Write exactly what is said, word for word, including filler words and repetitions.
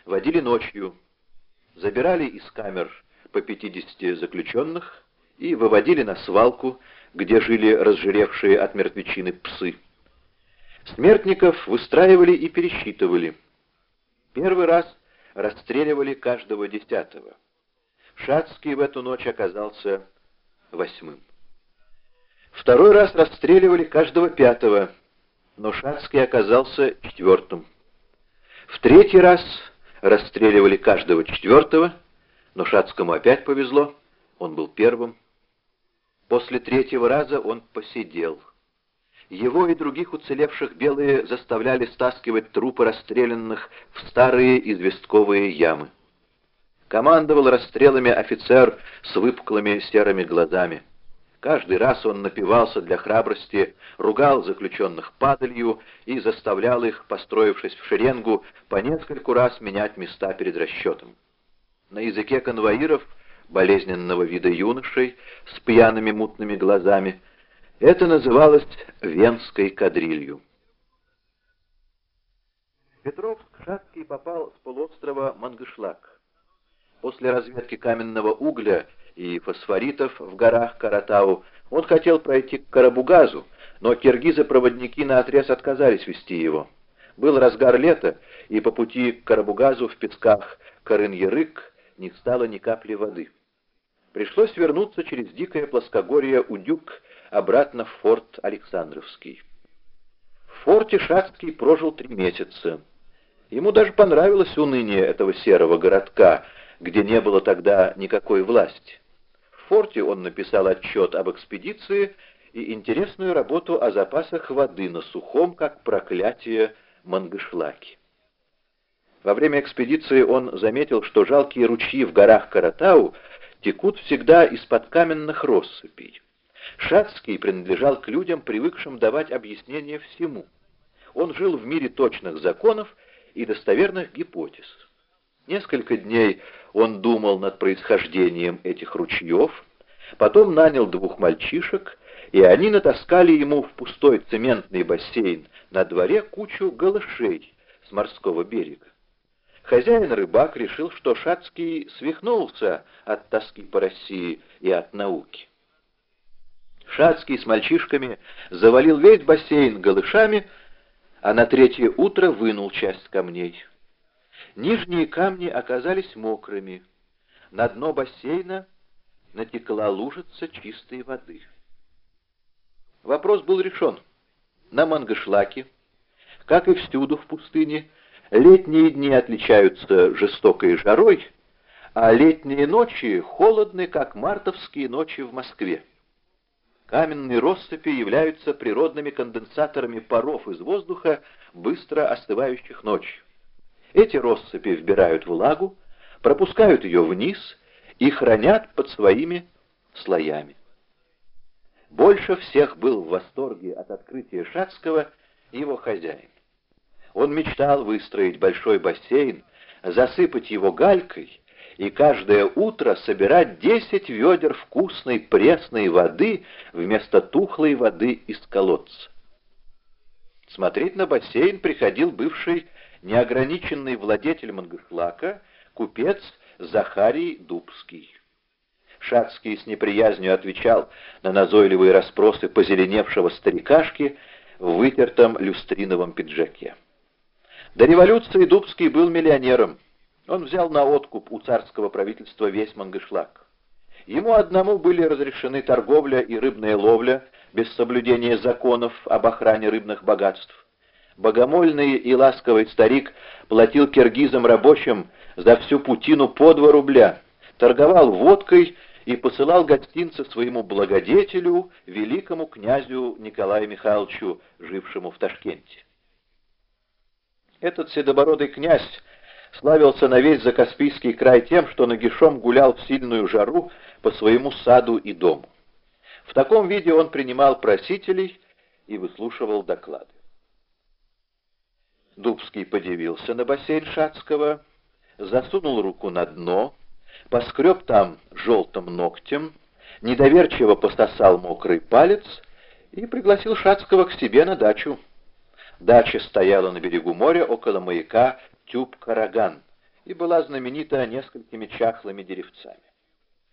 водили ночью, забирали из камер по пятидесяти заключенных и выводили на свалку, где жили разжиревшие от мертвечины псы. Смертников выстраивали и пересчитывали. Первый раз расстреливали каждого десятого. Шацкий в эту ночь оказался восьмым. Второй раз расстреливали каждого пятого, но Шацкий оказался четвертым. В третий раз расстреливали каждого четвертого, но Шацкому опять повезло, он был первым. После третьего раза он посидел. Его и других уцелевших белые заставляли стаскивать трупы расстрелянных в старые известковые ямы. Командовал расстрелами офицер с выпуклыми серыми глазами. Каждый раз он напивался для храбрости, ругал заключенных падалью и заставлял их, построившись в шеренгу, по нескольку раз менять места перед расчетом. На языке конвоиров, болезненного вида юношей с пьяными мутными глазами, это называлось венской кадрилью. В Петровск Шацкий попал с полуострова Мангышлак. После разведки каменного угля и фосфоритов в горах Каратау он хотел пройти к Карабугазу, но киргизы-проводники наотрез отказались вести его. Был разгар лета, и по пути к Карабугазу в песках Карын-Ярык не стало ни капли воды. Пришлось вернуться через дикое плоскогорье Удюк обратно в форт Александровский. В форте Шацкий прожил три месяца. Ему даже понравилось уныние этого серого городка, где не было тогда никакой власти. В форте он написал отчет об экспедиции и интересную работу о запасах воды на сухом, как проклятие, Мангышлаке. Во время экспедиции он заметил, что жалкие ручьи в горах Каратау текут всегда из-под каменных россыпей. Шацкий принадлежал к людям, привыкшим давать объяснение всему. Он жил в мире точных законов и достоверных гипотез. Несколько дней он думал над происхождением этих ручьев, потом нанял двух мальчишек, и они натаскали ему в пустой цементный бассейн на дворе кучу галышей с морского берега. Хозяин-рыбак решил, что Шацкий свихнулся от тоски по России и от науки. Шацкий с мальчишками завалил весь бассейн галышами, а на третье утро вынул часть камней. Нижние камни оказались мокрыми. На дно бассейна натекла лужица чистой воды. Вопрос был решен. На Мангышлаке, как и всюду в пустыне, летние дни отличаются жестокой жарой, а летние ночи холодны, как мартовские ночи в Москве. Каменные россыпи являются природными конденсаторами паров из воздуха, быстро остывающих ночью. Эти россыпи вбирают влагу, пропускают ее вниз и хранят под своими слоями. Больше всех был в восторге от открытия Шацкого его хозяин. Он мечтал выстроить большой бассейн, засыпать его галькой и каждое утро собирать десять ведер вкусной пресной воды вместо тухлой воды из колодца. Смотреть на бассейн приходил бывший неограниченный владетель Мангышлака, купец Захарий Дубский. Шацкий с неприязнью отвечал на назойливые расспросы позеленевшего старикашки в вытертом люстриновом пиджаке. До революции Дубский был миллионером. Он взял на откуп у царского правительства весь Мангышлак. Ему одному были разрешены торговля и рыбная ловля без соблюдения законов об охране рыбных богатств. Богомольный и ласковый старик платил киргизам рабочим за всю путину по два рубля, торговал водкой и посылал гостинцы своему благодетелю, великому князю Николаю Михайловичу, жившему в Ташкенте. Этот седобородый князь славился на весь Закаспийский край тем, что нагишом гулял в сильную жару по своему саду и дому. В таком виде он принимал просителей и выслушивал доклады. Дубский подивился на бассейн Шацкого, засунул руку на дно, поскреб там желтым ногтем, недоверчиво пососал мокрый палец и пригласил Шацкого к себе на дачу. Дача стояла на берегу моря около маяка Тюб-Караган, и была знаменита несколькими чахлыми деревцами.